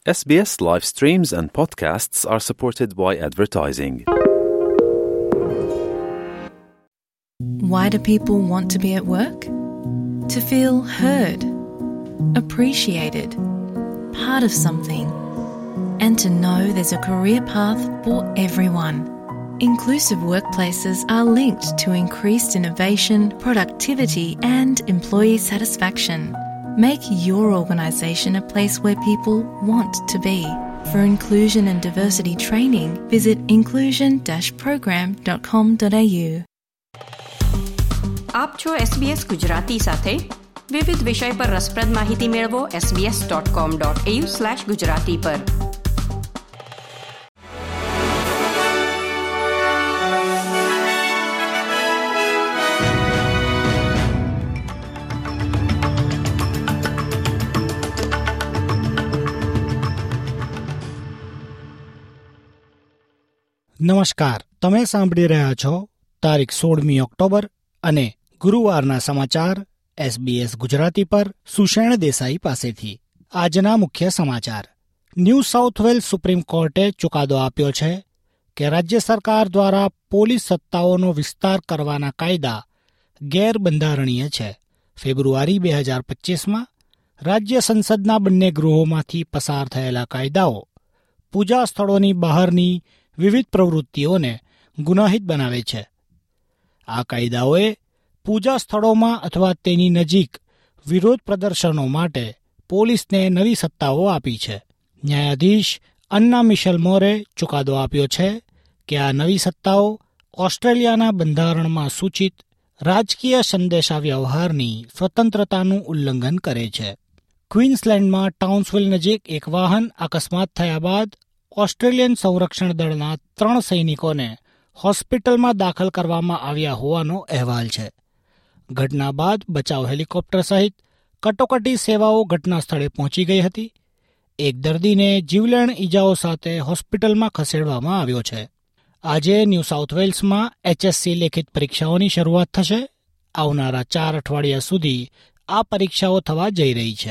SBS live streams and podcasts are supported by advertising. Why do people want to be at work? To feel heard, appreciated, part of something, and to know there's a career path for everyone. Inclusive workplaces are linked to increased innovation, productivity, and employee satisfaction. Make your organisation a place where people want to be. For inclusion and diversity training, visit inclusion-program.com.au. આપ છો SBS Gujarati સાથે વિવિધ વિષય પર રસપ્રદ માહિતી મેળવો sbs.com.au/gujarati પર. નમસ્કાર, તમે સાંભળી રહ્યા છો તારીખ 16મી ઓક્ટોબર અને ગુરુવારના સમાચાર SBS ગુજરાતી પર સુષેણ દેસાઈ પાસેથી. આજના મુખ્ય સમાચાર. ન્યૂ સાઉથ વેલ્સ સુપ્રીમ કોર્ટે ચુકાદો આપ્યો છે કે રાજ્ય સરકાર દ્વારા પોલીસ સત્તાઓનો વિસ્તાર કરવાના કાયદા ગેરબંધારણીય છે. ફેબ્રુઆરી 2025માં રાજ્ય સંસદના બંને ગૃહોમાંથી પસાર થયેલા કાયદાઓ પૂજા સ્થળોની બહારની વિવિધ પ્રવૃત્તિઓને ગુનાહિત બનાવે છે. આ કાયદાઓએ પૂજા સ્થળોમાં અથવા તેની નજીક વિરોધ પ્રદર્શનો માટે પોલીસને નવી સત્તાઓ આપી છે. ન્યાયાધીશ અન્ના મિશેલ મોરે ચુકાદો આપ્યો છે કે આ નવી સત્તાઓ ઓસ્ટ્રેલિયાના બંધારણમાં સૂચિત રાજકીય સંદેશા વ્યવહારની સ્વતંત્રતાનું ઉલ્લંઘન કરે છે. ક્વીન્સલેન્ડમાં ટાઉન્સવિલ નજીક એક વાહન અકસ્માત થયા બાદ ઓસ્ટ્રેલિયન સંરક્ષણ દળના 3 સૈનિકોને હોસ્પિટલમાં દાખલ કરવામાં આવ્યા હોવાનો અહેવાલ છે. ઘટના બાદ બચાવ હેલિકોપ્ટર સહિત કટોકટી સેવાઓ ઘટના સ્થળે પહોંચી ગઈ હતી. એક દર્દીને જીવલેણ ઈજાઓ સાથે હોસ્પિટલમાં ખસેડવામાં આવ્યો છે. આજે ન્યૂ સાઉથ વેલ્સમાં HSC લેખિત પરીક્ષાઓની શરૂઆત થશે. આવનારા 4 અઠવાડિયા સુધી આ પરીક્ષાઓ થવા જઈ રહી છે.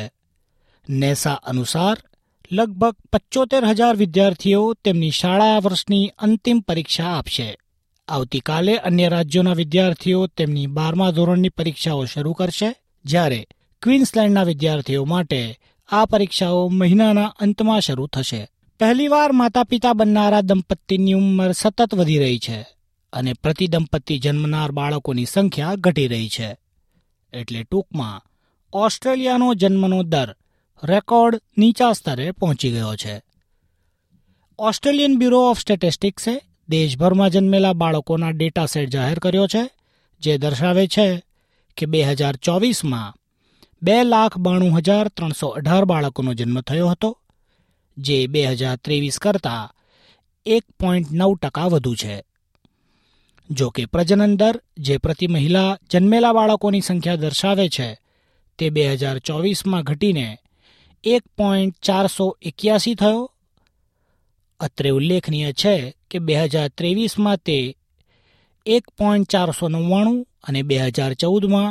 નેસા અનુસાર લગભગ 75,000 વિદ્યાર્થીઓ તેમની શાળા વર્ષની અંતિમ પરીક્ષા આપશે. આવતીકાલે અન્ય રાજ્યોના વિદ્યાર્થીઓ તેમની 12મા ધોરણની પરીક્ષાઓ શરૂ કરશે, જ્યારે ક્વીન્સલેન્ડના વિદ્યાર્થીઓ માટે આ પરીક્ષાઓ મહિનાના અંતમાં શરૂ થશે. પહેલીવાર માતા પિતા બનનારા દંપતીની ઉંમર સતત વધી રહી છે અને પ્રતિ દંપતી જન્મનાર બાળકોની સંખ્યા ઘટી રહી છે. એટલે ટૂંકમાં ઓસ્ટ્રેલિયાનો જન્મનો દર રેકોર્ડ નીચા સ્તરે પહોંચી ગયો છે. ઓસ્ટ્રેલિયન બ્યુરો ઓફ સ્ટેટિસ્ટિક્સે દેશભરમાં જન્મેલા બાળકોના ડેટા સેટ જાહેર કર્યો છે, જે દર્શાવે છે કે 2024માં 2,92,318 બાળકોનો જન્મ થયો હતો, જે 2023 કરતાં 1.9% વધુ છે. જો કે પ્રજનન દર, જે પ્રતિ મહિલા જન્મેલા બાળકોની સંખ્યા દર્શાવે છે, તે 2024માં ઘટીને 1.481 થયો. અત્રે ઉલ્લેખનીય છે કે 2023માં તે 1.499 અને 2014માં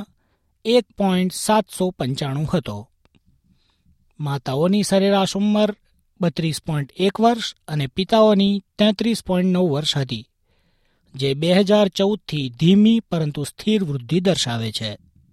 1.795 હતો. માતાઓની સરેરાશ ઉંમર 32.1 વર્ષ અને પિતાઓની 33.9 વર્ષ હતી, જે 2014થી ધીમી પરંતુ સ્થિર વૃદ્ધિ દર્શાવે છે.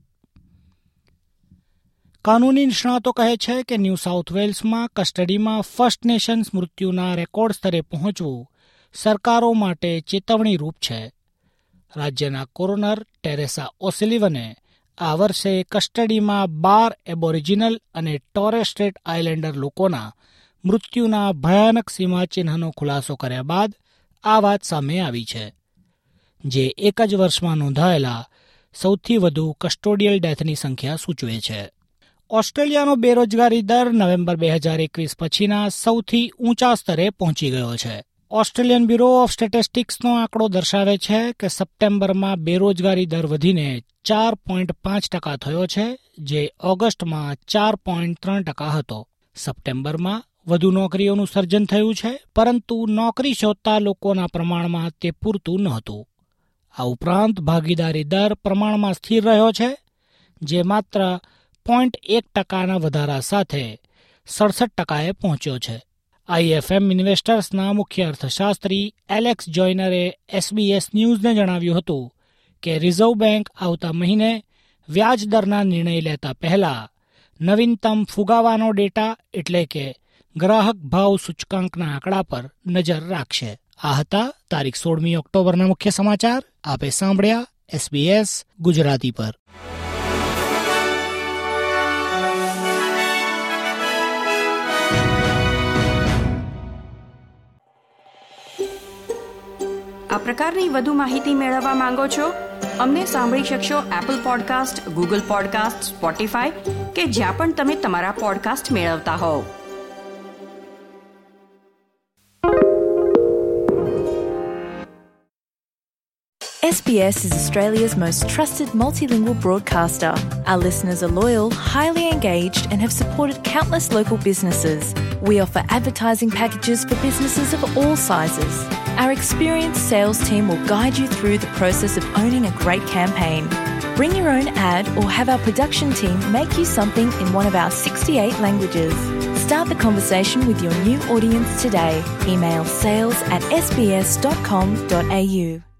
કાનૂની નિષ્ણાતો કહે છે કે ન્યૂ સાઉથ વેલ્સમાં કસ્ટડીમાં ફર્સ્ટ નેશન્સ મૃત્યુના રેકોર્ડ સ્તરે પહોંચવું સરકારો માટે ચેતવણીરૂપ છે. રાજ્યના કોરોનર ટેરેસા ઓસલિવને આ વર્ષે કસ્ટડીમાં 12 એબોરિજિનલ અને ટોરેસ સ્ટ્રેટ આઇલેન્ડર લોકોના મૃત્યુના ભયાનક સીમાચિહ્નનો ખુલાસો કર્યા બાદ આ વાત સામે આવી છે, જે એક જ વર્ષમાં નોંધાયેલા સૌથી વધુ કસ્ટોડિયલ ડેથની સંખ્યા સૂચવે છે. ઓસ્ટ્રેલિયાનો બેરોજગારી દર નવેમ્બર 2021 પછીના સૌથી ઊંચા સ્તરે પહોંચી ગયો છે. ઓસ્ટ્રેલિયન બ્યુરો ઓફ સ્ટેટિસ્ટિક્સનો આંકડો દર્શાવે છે કે સપ્ટેમ્બરમાં બેરોજગારી દર વધીને 4.5% થયો છે, જે ઓગસ્ટમાં 4.3% હતો. સપ્ટેમ્બરમાં વધુ નોકરીઓનું સર્જન થયું છે, પરંતુ નોકરી શોધતા લોકોના પ્રમાણમાં તે પૂરતું નહોતું. આ ઉપરાંત ભાગીદારી દર પ્રમાણમાં સ્થિર રહ્યો છે, જે માત્ર 0.1% વધારા સાથે 67% પહોંચ્યો છે. IFM ઇન્વેસ્ટર્સના મુખ્ય અર્થશાસ્ત્રી એલેક્સ જોયનરે SBS ન્યૂઝને જણાવ્યું હતું કે રિઝર્વ બેંક આવતા મહિને વ્યાજ દરના નિર્ણય લેતા પહેલા નવીનતમ ફુગાવાનો ડેટા એટલે કે ગ્રાહક ભાવ સૂચકાંકના આંકડા પર નજર રાખશે. આ હતા તારીખ 16 ઓક્ટોબરના મુખ્ય સમાચાર. આપે સાંભળ્યા SBS ગુજરાતી પર. આ પ્રકારની વધુ માહિતી મેળવવા માંગો છો? અમને સાંભળી શકશો Apple podcast, Google podcast, Spotify કે જ્યાં પણ તમે તમારા પોડકાસ્ટ મેળવતા હોવ. SBS is Australia's most trusted multilingual broadcaster. Our listeners are loyal, highly engaged and have supported countless local businesses. We offer advertising packages for businesses of all sizes. Our experienced sales team will guide you through the process of owning a great campaign. Bring your own ad or have our production team make you something in one of our 68 languages. Start the conversation with your new audience today. Email sales@sbs.com.au.